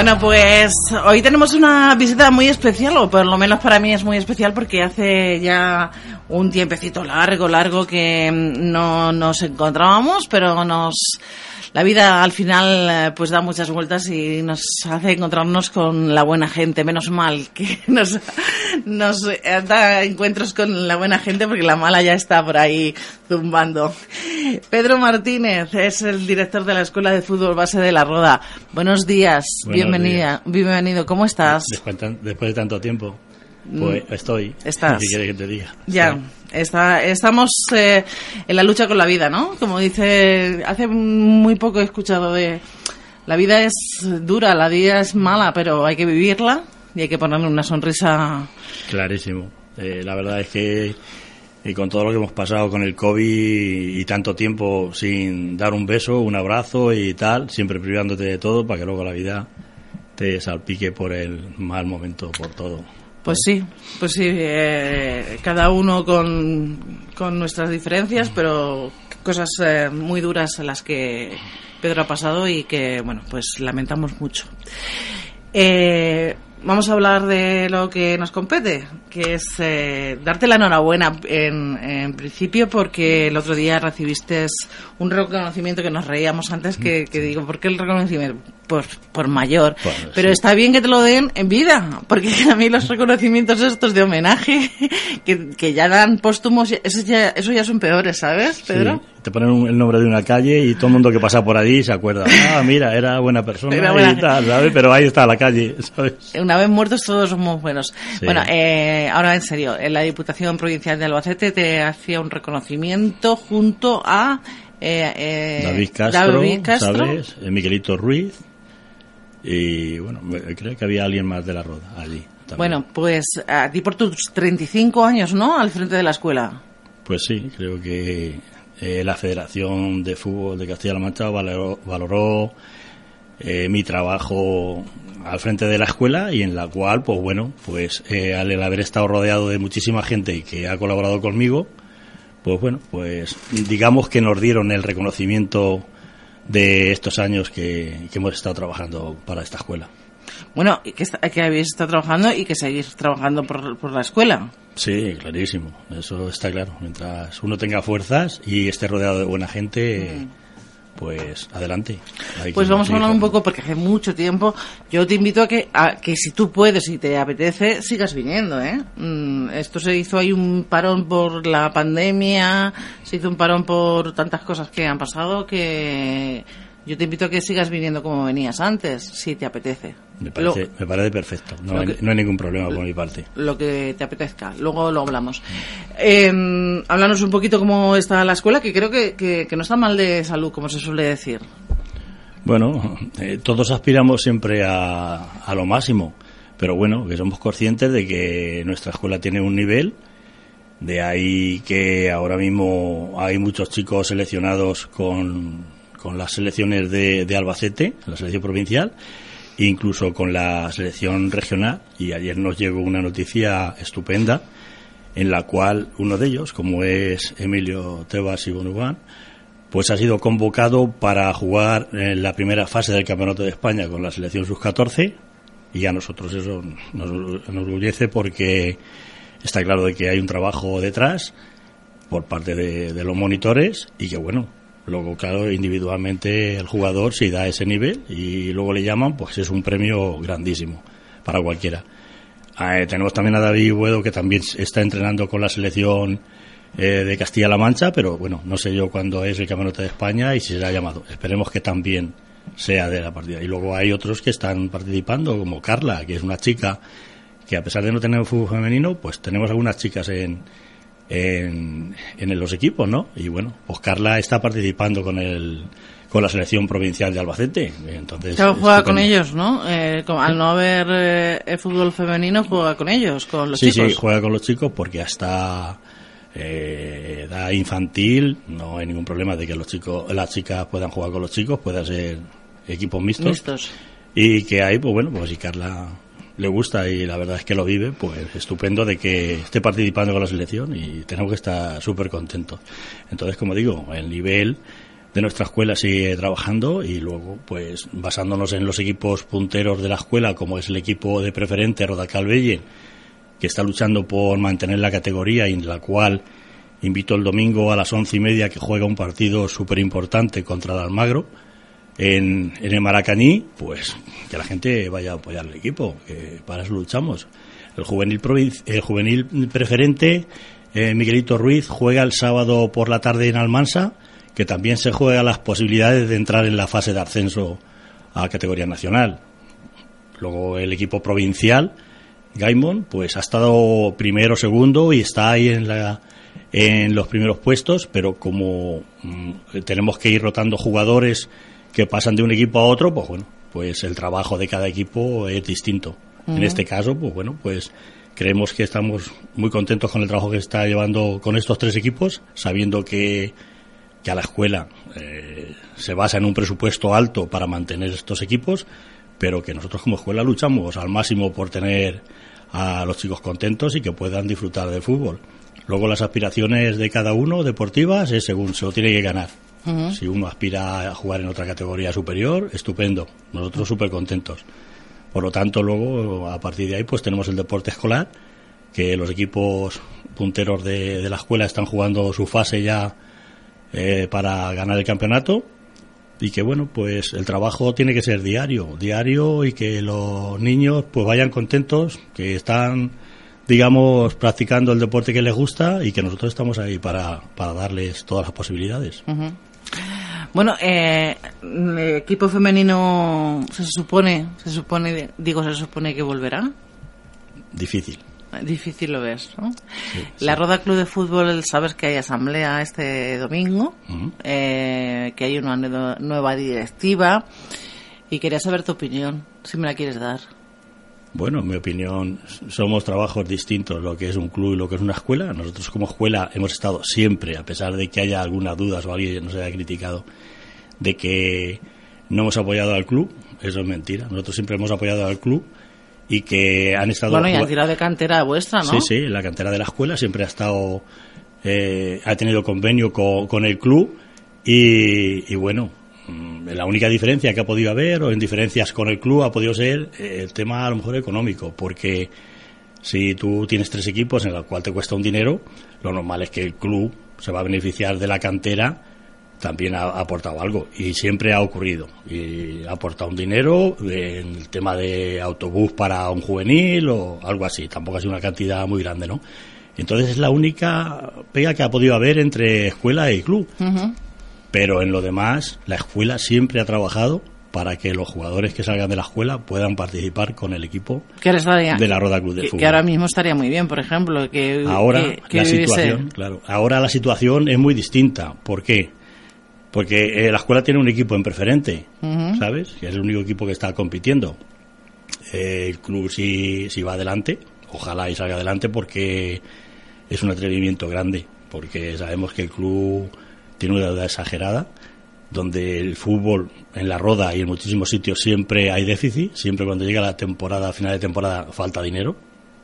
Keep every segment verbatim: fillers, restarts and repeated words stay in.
Bueno, pues hoy tenemos una visita muy especial, o por lo menos para mí es muy especial porque hace ya un tiempecito largo, largo que no nos encontrábamos, pero nos... La vida al final pues da muchas vueltas y nos hace encontrarnos con la buena gente. Menos mal que nos, nos da encuentros con la buena gente porque la mala ya está por ahí zumbando. Pedro Martínez es el director de la Escuela de Fútbol Base de La Roda. Buenos días, Buenos bienvenida, días. bienvenido. ¿Cómo estás? Después, después de tanto tiempo. Pues estoy. ¿Estás? ¿Qué quieres que te diga? Ya, sí. está, estamos eh, en la lucha con la vida, ¿no? Como dice, hace muy poco he escuchado de... La vida es dura, la vida es mala, pero hay que vivirla y hay que ponerle una sonrisa. Clarísimo. Eh, la verdad es que y con todo lo que hemos pasado con el COVID y tanto tiempo sin dar un beso, un abrazo y tal, siempre privándote de todo para que luego la vida te salpique por el mal momento, por todo. Pues sí, pues sí, eh, cada uno con, con nuestras diferencias, pero cosas eh, muy duras en las que Pedro ha pasado y que, bueno, pues lamentamos mucho. Eh, vamos a hablar de lo que nos compete, que es eh, darte la enhorabuena en, en principio porque el otro día recibiste un reconocimiento que nos reíamos antes, que, que digo, ¿por qué el reconocimiento? Por, por mayor, bueno, pero sí. Está bien que te lo den en vida, porque a mí los reconocimientos estos de homenaje que, que ya dan póstumos, eso ya, eso ya son peores, ¿sabes, Pedro? Sí, te ponen un, el nombre de una calle y todo el mundo que pasa por allí se acuerda, ah, mira, era buena persona era buena y tal, ¿sabes? Pero ahí está la calle, ¿sabes? Una vez muertos todos somos buenos. Sí. Bueno, eh, ahora en serio, en la Diputación Provincial de Albacete te hacía un reconocimiento junto a eh, eh, David Castro, David Castro, ¿sabes? Miguelito Ruiz. Y bueno, creo que había alguien más de La Roda allí también. Bueno, pues a ti por tus treinta y cinco años, ¿no? Al frente de la escuela. Pues sí, creo que eh, la Federación de Fútbol de Castilla-La Mancha valoró, valoró eh, mi trabajo al frente de la escuela y en la cual, pues bueno, pues eh, al haber estado rodeado de muchísima gente que ha colaborado conmigo, pues bueno, pues digamos que nos dieron el reconocimiento de estos años que, que hemos estado trabajando para esta escuela. Bueno, que, está, que habéis estado trabajando y que seguís trabajando por, por la escuela. Sí, clarísimo, eso está claro. Mientras uno tenga fuerzas y esté rodeado de buena gente, mm. pues adelante. Hay pues vamos a hablar un poco, porque hace mucho tiempo. Yo te invito a que, a que si tú puedes y te apetece, sigas viniendo, ¿eh? Mm, esto se hizo, hay un parón por la pandemia, se hizo un parón por tantas cosas que han pasado que yo te invito a que sigas viniendo como venías antes, si te apetece. Me parece, lo, me parece perfecto, no hay, que, no hay ningún problema por mi parte. Lo que te apetezca, luego lo hablamos. Eh, háblanos un poquito cómo está la escuela, que creo que, que, que no está mal de salud, como se suele decir. Bueno, eh, todos aspiramos siempre a, a lo máximo, pero bueno, que somos conscientes de que nuestra escuela tiene un nivel, de ahí que ahora mismo hay muchos chicos seleccionados con, con las selecciones de, de Albacete, la selección provincial, incluso con la selección regional, y ayer nos llegó una noticia estupenda en la cual uno de ellos, como es Emilio Tebas y Bonubán, pues ha sido convocado para jugar en la primera fase del Campeonato de España con la selección sub catorce, y a nosotros eso nos, nos enorgullece porque está claro de que hay un trabajo detrás por parte de, de los monitores y que bueno, luego claro, individualmente el jugador si da ese nivel y luego le llaman, pues es un premio grandísimo para cualquiera. Eh, tenemos también a David Buedo, que también está entrenando con la selección eh, de Castilla-La Mancha, pero bueno, no sé yo cuándo es el Campeonato de España y si será llamado. Esperemos que también sea de la partida. Y luego hay otros que están participando, como Carla, que es una chica que a pesar de no tener fútbol femenino, pues tenemos algunas chicas en, en, en los equipos, ¿no? Y bueno, pues Carla está participando con el con la selección provincial de Albacete. Entonces claro, juega con ellos, ¿no? Eh, con, al no haber eh, el fútbol femenino, juega con ellos, con los sí, chicos. Sí, sí, juega con los chicos porque hasta eh, edad infantil no hay ningún problema de que los chicos, las chicas puedan jugar con los chicos, puedan ser equipos mixtos. Mixtos. Y que hay, pues bueno, pues si Carla le gusta y la verdad es que lo vive, pues estupendo de que esté participando con la selección y tenemos que estar súper contentos. Entonces, como digo, el nivel de nuestra escuela sigue trabajando, y luego, pues, basándonos en los equipos punteros de la escuela, como es el equipo de preferente Rodacalbelle, que está luchando por mantener la categoría y en la cual invito el domingo a las once y media que juega un partido súper importante contra el Almagro en, en el Maracaní, pues que la gente vaya a apoyar al equipo, que para eso luchamos. El juvenil, provinci- el juvenil preferente, eh, Miguelito Ruiz, juega el sábado por la tarde en Almansa, que también se juega las posibilidades de entrar en la fase de ascenso a categoría nacional. Luego el equipo provincial, Gaimon, pues ha estado primero, segundo y está ahí en la en los primeros puestos, pero como mmm, tenemos que ir rotando jugadores que pasan de un equipo a otro, pues bueno, pues el trabajo de cada equipo es distinto. Uh-huh. En este caso, pues bueno, pues creemos que estamos muy contentos con el trabajo que está llevando con estos tres equipos, sabiendo que, que a la escuela eh, se basa en un presupuesto alto para mantener estos equipos, pero que nosotros como escuela luchamos al máximo por tener a los chicos contentos y que puedan disfrutar del fútbol. Luego las aspiraciones de cada uno deportivas es según se lo tiene que ganar. Uh-huh. Si uno aspira a jugar en otra categoría superior, estupendo, nosotros súper contentos. Por lo tanto, luego a partir de ahí pues tenemos el deporte escolar, que los equipos punteros de, de la escuela están jugando su fase ya eh, para ganar el campeonato. Y que bueno, pues el trabajo tiene que ser diario, diario y que los niños pues vayan contentos, que están, digamos, practicando el deporte que les gusta y que nosotros estamos ahí para, para darles todas las posibilidades. Uh-huh. Bueno, eh, el equipo femenino se supone, se supone, digo, se supone que volverá. Difícil. Difícil lo ves, ¿no? Sí, la sí. Roda Club de Fútbol, sabes que hay asamblea este domingo, uh-huh. eh, que hay una nueva, nueva directiva, y quería saber tu opinión, si me la quieres dar. Bueno, en mi opinión, somos trabajos distintos, lo que es un club y lo que es una escuela. Nosotros como escuela hemos estado siempre, a pesar de que haya algunas dudas o alguien nos haya criticado, de que no hemos apoyado al club. Eso es mentira, nosotros siempre hemos apoyado al club. Y que han estado... Bueno, y han tirado de cantera vuestra, ¿no? Sí, sí, la cantera de la escuela siempre ha estado... Eh, ha tenido convenio con, con el club y, y bueno, la única diferencia que ha podido haber, o en diferencias con el club, ha podido ser el tema a lo mejor económico, porque si tú tienes tres equipos en el cual te cuesta un dinero, lo normal es que el club se va a beneficiar de la cantera, también ha aportado algo, y siempre ha ocurrido, y ha aportado un dinero en el tema de autobús para un juvenil o algo así, tampoco ha sido una cantidad muy grande, ¿no? Entonces es la única pega que ha podido haber entre escuela y club. Uh-huh. Pero en lo demás, la escuela siempre ha trabajado para que los jugadores que salgan de la escuela puedan participar con el equipo estaría, de la Roda Club de que, Fútbol. Que ahora mismo estaría muy bien, por ejemplo. Que, ahora que, que la viviese... situación, claro, ahora la situación es muy distinta. ¿Por qué? Porque eh, la escuela tiene un equipo en preferente, uh-huh. ¿sabes? Que es el único equipo que está compitiendo. Eh, el club si, si va adelante, ojalá y salga adelante, porque es un atrevimiento grande, porque sabemos que el club tiene una deuda exagerada, donde el fútbol en la Roda y en muchísimos sitios siempre hay déficit, siempre cuando llega la temporada, final de temporada, falta dinero.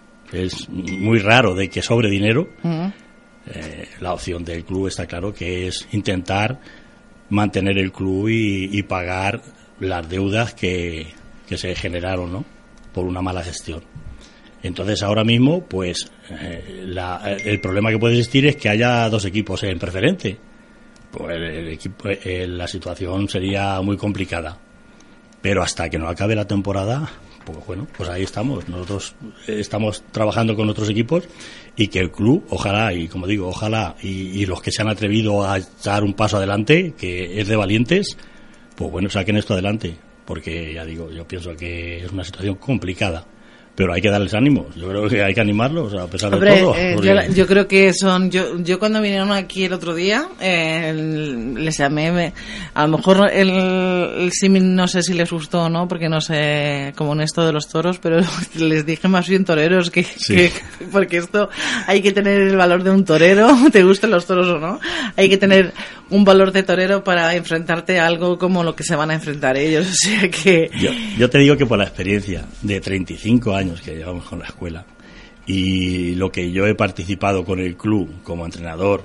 Es muy raro de que sobre dinero. Uh-huh. Eh, la opción del club está claro que es intentar mantener el club y, y pagar las deudas que, que se generaron, ¿no?, por una mala gestión. Entonces ahora mismo pues eh, la, el problema que puede existir es que haya dos equipos en preferente. Pues el, el equipo, eh, la situación sería muy complicada, pero hasta que no acabe la temporada, pues bueno, pues ahí estamos. Nosotros estamos trabajando con otros equipos y que el club, ojalá, y como digo, ojalá, y, y los que se han atrevido a dar un paso adelante, que es de valientes, pues bueno, saquen esto adelante, porque ya digo, yo pienso que es una situación complicada, pero hay que darles ánimos. Yo creo que hay que animarlos a pesar Hombre, de todo. Eh, porque... yo, yo creo que son... Yo yo cuando vinieron aquí el otro día, eh, les llamé... Me, a lo mejor el, el símil no sé si les gustó o no, porque no sé, como en esto de los toros, pero les dije más bien toreros, que, sí. que porque esto hay que tener el valor de un torero, te gusten los toros o no, hay que tener un valor de torero para enfrentarte a algo como lo que se van a enfrentar ellos. O sea que... Yo, yo te digo que por la experiencia de treinta y cinco años que llevamos con la escuela y lo que yo he participado con el club como entrenador,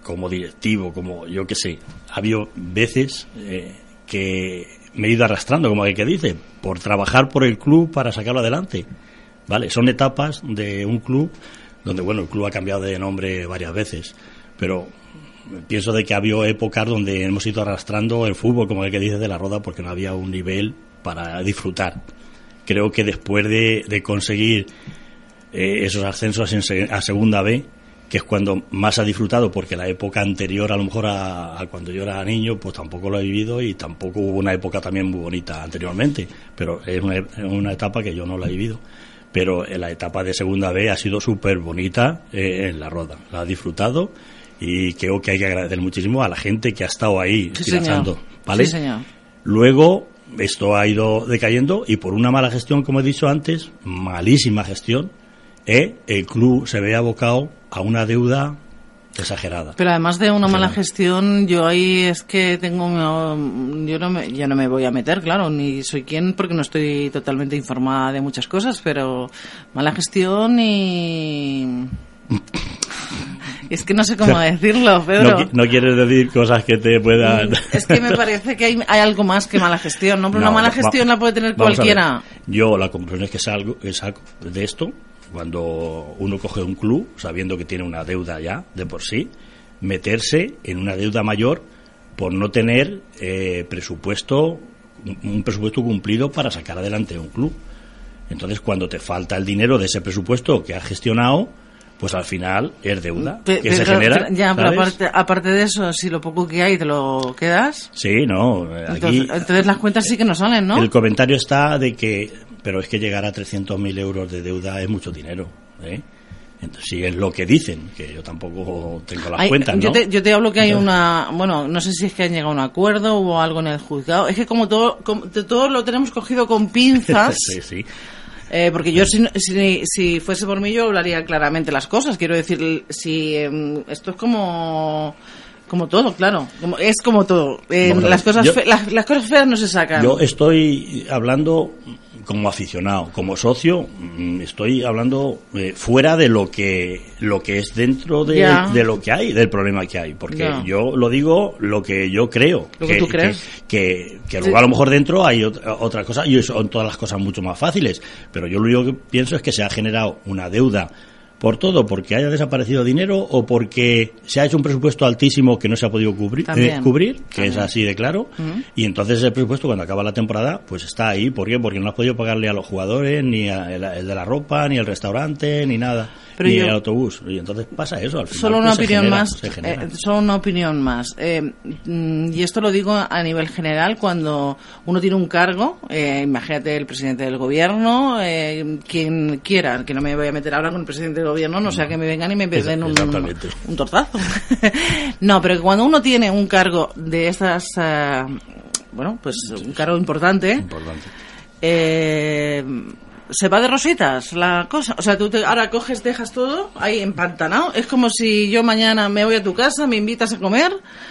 como directivo, como yo qué sé, ha habido veces eh, que me he ido arrastrando, como el que dice, por trabajar por el club para sacarlo adelante. Vale, son etapas de un club donde, bueno, el club ha cambiado de nombre varias veces, pero pienso de que ha habido épocas donde hemos ido arrastrando el fútbol, como el que dice, de la Roda, porque no había un nivel para disfrutar. Creo que después de, de conseguir eh, esos ascensos en se, a Segunda B, que es cuando más ha disfrutado, porque la época anterior a lo mejor a, a cuando yo era niño pues tampoco lo he vivido, y tampoco hubo una época también muy bonita anteriormente, pero es una, una etapa que yo no la he vivido. Pero en la etapa de Segunda B ha sido súper bonita eh, en la Roda, la ha disfrutado, y creo que hay que agradecer muchísimo a la gente que ha estado ahí sí, tirando, señor. ¿vale? Sí, señor. Luego esto ha ido decayendo, y por una mala gestión, como he dicho antes, malísima gestión, eh, el club se ve abocado a una deuda exagerada. Pero además de una mala Exagerada. gestión, yo ahí es que tengo, yo no me, yo no me voy a meter, claro, ni soy quien, porque no estoy totalmente informada de muchas cosas, pero mala gestión y es que no sé cómo decirlo, Pedro. No, no quieres decir cosas que te puedan... Es que me parece que hay, hay algo más que mala gestión, ¿no? Pero No, una mala va, gestión la puede tener vamos cualquiera. Yo la conclusión es que salgo, que salgo de esto cuando uno coge un club sabiendo que tiene una deuda ya de por sí, meterse en una deuda mayor por no tener eh, presupuesto, un presupuesto cumplido para sacar adelante un club. Entonces, cuando te falta el dinero de ese presupuesto que has gestionado, pues al final es deuda Pe- que pero, se genera. Ya, pero ¿sabes? aparte, aparte de eso, si lo poco que hay te lo quedas, Sí, no. Aquí entonces, entonces las cuentas sí que no salen, ¿no? el comentario está de que, pero es que llegar a trescientos mil euros de deuda es mucho dinero, ¿eh? Entonces, si es lo que dicen, que yo tampoco tengo las Hay- cuentas, ¿no? yo, te, yo te hablo que hay Entonces, una, bueno, no sé si es que han llegado a un acuerdo o algo en el juzgado. Es que como todo, como, de todo lo tenemos cogido con pinzas. sí, sí. Eh, porque yo, si, si, si fuese por mí, yo hablaría claramente las cosas. Quiero decir, si eh, esto es como como todo, claro. Como, es como todo. Eh, Vamos a ver, las, cosas yo- fe- las, las cosas feas no se sacan. Yo estoy hablando como aficionado, como socio, mm, estoy hablando eh, fuera de lo que lo que es dentro de, Ya. de lo que hay, del problema que hay, porque Ya. yo lo digo lo que yo creo, Lo que tú crees. que, que, que luego a lo mejor dentro hay otra, otra cosa, y son todas las cosas mucho más fáciles, pero yo lo único que pienso es que se ha generado una deuda por todo, porque haya desaparecido dinero o porque se ha hecho un presupuesto altísimo que no se ha podido cubrir, También. eh, cubrir que También. es así de claro, Ujú. y entonces el presupuesto cuando acaba la temporada pues está ahí. ¿Por qué? Porque no has podido pagarle a los jugadores, ni a el, el de la ropa, ni el restaurante, ni nada, Pero ni yo- el autobús, y entonces pasa eso al final. Solo una pues, se opinión genera, más, se genera. eh, solo una opinión más. Eh, mm, y esto lo digo a nivel general, cuando uno tiene un cargo, eh, imagínate el presidente del gobierno, eh, quien quiera, que no me voy a meter ahora con el presidente del gobierno, no sea que me vengan y me den un, Exactamente. un tortazo. No, pero que cuando uno tiene un cargo de estas, eh, bueno, pues un cargo importante, Importante. eh, se va de rositas la cosa. O sea, tú te, ahora coges, dejas todo ahí empantanado. Es como si yo mañana me voy a tu casa, me invitas a comer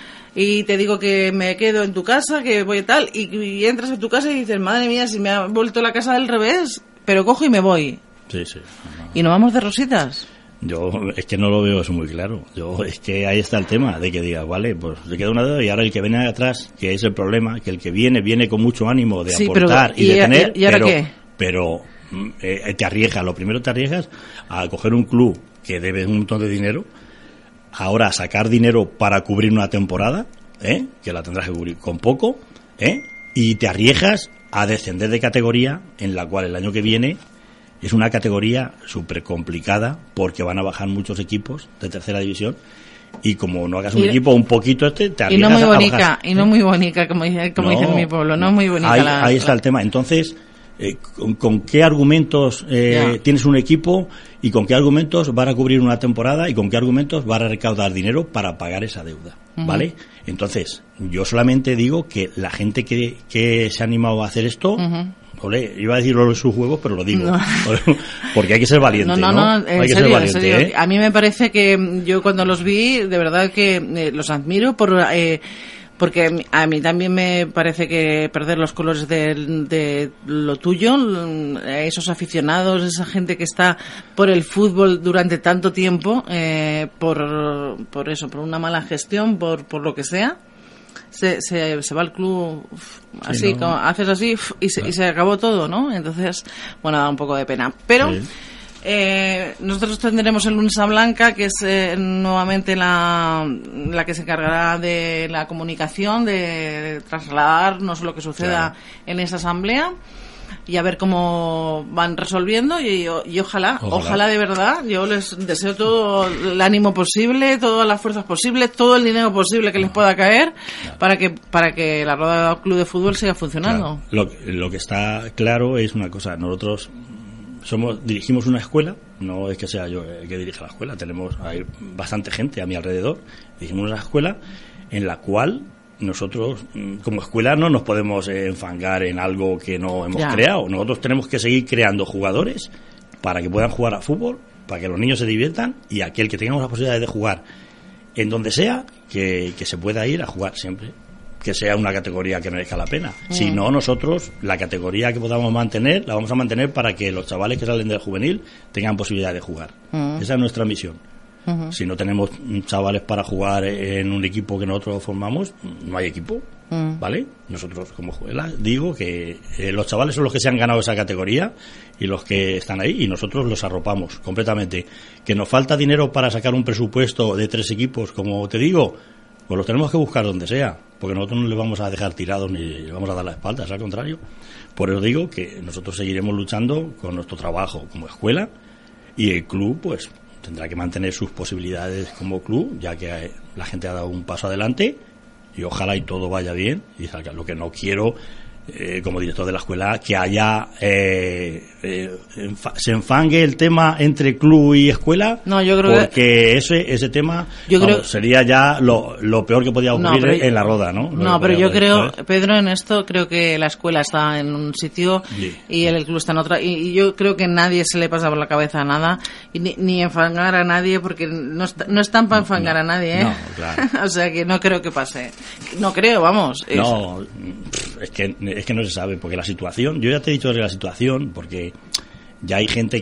y te digo que me quedo en tu casa, que voy tal, y, y entras a tu casa y dices, madre mía, si me ha vuelto la casa del revés, pero cojo y me voy. Sí, sí. No, no. Y no vamos de rositas. Yo es que no lo veo eso muy claro. Yo es que ahí está el tema de que digas, vale, pues se queda una deuda y ahora el que viene atrás, que es el problema, que el que viene viene con mucho ánimo de Sí, pero- aportar y, ¿y de a- tener, y- y ahora pero, qué? pero mm, eh, te arriesgas. Lo primero te arriesgas a coger un club que debe un montón de dinero, ahora a sacar dinero para cubrir una temporada, ¿eh? Que la tendrás que cubrir con poco, ¿eh? Y te arriesgas a descender de categoría, en la cual el año que viene es una categoría súper complicada porque van a bajar muchos equipos de tercera división, y como no hagas un Y- equipo un poquito este, te Y arriesgas no muy a bonita, bajar. y no muy bonita, como, dice- como No, dice en mi pueblo, no muy bonita. Ahí, la, ahí está la- el tema. Entonces, eh, ¿con, con qué argumentos eh, Ya. tienes un equipo, y con qué argumentos van a cubrir una temporada, y con qué argumentos van a recaudar dinero para pagar esa deuda? Ujú. ¿Vale? Entonces, yo solamente digo que la gente que, que se ha animado a hacer esto, Ujú. ole, iba a decirlo en sus juegos, pero lo digo, No. porque hay que ser valiente, No, ¿no? no, no, en hay que serio, ser valiente, en serio. ¿eh? A mí me parece que mm, yo cuando los vi, de verdad que eh, los admiro por, eh, porque a mí también me parece que perder los colores de, de lo tuyo, esos aficionados, esa gente que está por el fútbol durante tanto tiempo, eh, por, por eso, por una mala gestión, por, por lo que sea, se, se, se va al club uf, así, sí, ¿no? Como, haces así uf, y, se, claro. y se acabó todo, ¿no? Entonces, bueno, da un poco de pena. Pero sí. eh, nosotros tendremos el lunes a Blanca, que es eh, nuevamente la, la que se encargará de la comunicación, de, de trasladarnos lo que suceda claro. en esa asamblea. Y a ver cómo van resolviendo y, y ojalá, ojalá, ojalá de verdad, yo les deseo todo el ánimo posible, todas las fuerzas posibles, todo el dinero posible que les pueda caer claro. para que para que la Roda Club de Fútbol siga funcionando. Claro. Lo, lo que está claro es una cosa, nosotros somos dirigimos una escuela, no es que sea yo el que dirija la escuela, tenemos hay bastante gente a mi alrededor, dirigimos una escuela en la cual nosotros como escuela no nos podemos enfangar en algo que no hemos ya. creado. Nosotros tenemos que seguir creando jugadores para que puedan jugar a fútbol, para que los niños se diviertan y aquel que tengamos la posibilidad de jugar en donde sea, que, que se pueda ir a jugar siempre, que sea una categoría que merezca la pena. Mm. Si no, nosotros la categoría que podamos mantener la vamos a mantener para que los chavales que salen del juvenil tengan posibilidad de jugar. Mm. Esa es nuestra misión. Uh-huh. Si no tenemos chavales para jugar en un equipo que nosotros formamos, no hay equipo, uh-huh. ¿vale? Nosotros como escuela digo que eh, los chavales son los que se han ganado esa categoría y los que están ahí y nosotros los arropamos completamente. Que nos falta dinero para sacar un presupuesto de tres equipos, como te digo, pues los tenemos que buscar donde sea, porque nosotros no les vamos a dejar tirados ni les vamos a dar la espalda, al contrario. Por eso digo que nosotros seguiremos luchando con nuestro trabajo como escuela y el club, pues tendrá que mantener sus posibilidades como club, ya que la gente ha dado un paso adelante y ojalá y todo vaya bien. Y lo que no quiero, eh, como director de la escuela, que haya eh, eh, enfa- se enfangue el tema entre club y escuela. No, yo creo porque que ese ese tema yo vamos, creo... sería ya lo, lo peor que podía ocurrir no, pero... en la Roda, ¿no? No, pero yo creo, ¿sabes? Pedro, en esto creo que la escuela está en un sitio sí. y el club está en otra, y, y yo creo que nadie se le pasa por la cabeza nada, y ni, ni enfangar a nadie, porque no, está, no están para enfangar no, a nadie, ¿eh? No, claro. O sea que no creo que pase. No creo, vamos. No, es, es que es que no se sabe, porque la situación, yo ya te he dicho de la situación, porque ya hay gente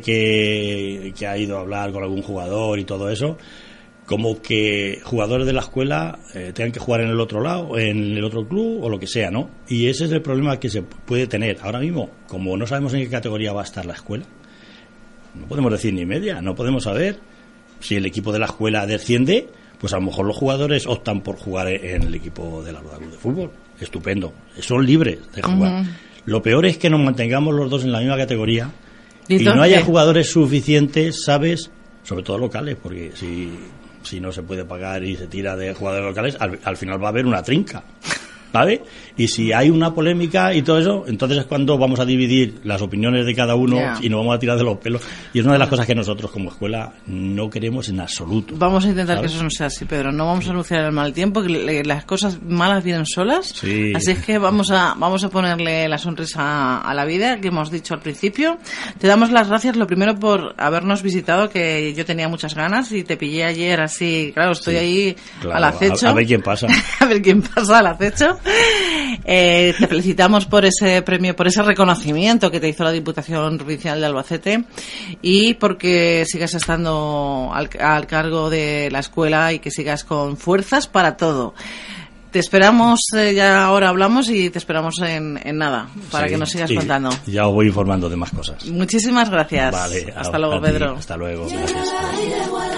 que, que ha ido a hablar con algún jugador y todo eso, como que jugadores de la escuela eh, tengan que jugar en el otro lado, en el otro club o lo que sea, ¿no? Y ese es el problema que se puede tener. Ahora mismo, como no sabemos en qué categoría va a estar la escuela, no podemos decir ni media, no podemos saber si el equipo de la escuela desciende, pues a lo mejor los jugadores optan por jugar en el equipo de la Roda Club de Fútbol. Estupendo, son libres de jugar. Uh-huh. Lo peor es que nos mantengamos los dos en la misma categoría y, y no haya jugadores suficientes, ¿sabes? Sobre todo locales, porque si, si no se puede pagar y se tira de jugadores locales, al, al final va a haber una trinca, ¿vale? Y si hay una polémica y todo eso, entonces es cuando vamos a dividir las opiniones de cada uno yeah. y nos vamos a tirar de los pelos. Y es una de las cosas que nosotros como escuela no queremos en absoluto. Vamos a intentar ¿sabes? Que eso no sea así, Pedro. No vamos a anunciar el mal tiempo, que le, las cosas malas vienen solas. Sí. Así es que vamos a vamos a ponerle la sonrisa a la vida, que hemos dicho al principio. Te damos las gracias, lo primero, por habernos visitado, que yo tenía muchas ganas y te pillé ayer así, claro, estoy sí, ahí claro, al acecho. A, a ver quién pasa. A ver quién pasa al acecho. Eh, te felicitamos por ese premio, por ese reconocimiento que te hizo la Diputación Provincial de Albacete y porque sigas estando al, al cargo de la escuela y que sigas con fuerzas para todo. Te esperamos, eh, ya ahora hablamos y te esperamos en, en nada, para sí, que nos sigas sí, contando. Ya os voy informando de más cosas. Muchísimas gracias. Vale, hasta a, luego, a Pedro. Hasta luego. Gracias.